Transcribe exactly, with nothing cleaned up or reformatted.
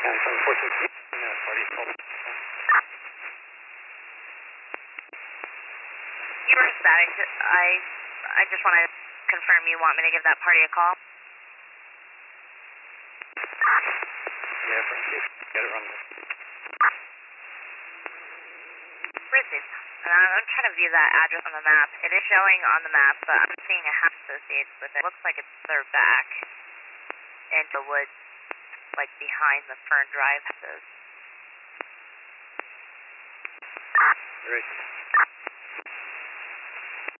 And from fourteen feet, no, party called. You were static. I, I just want to confirm you want me to give that party a call? Yeah, from here. Get it run. Received. Uh, I'm trying to view that address on the map. It is showing on the map, but I'm seeing a house associated with it. Looks like it's their back into the woods, like behind the Fern Drive houses. Right.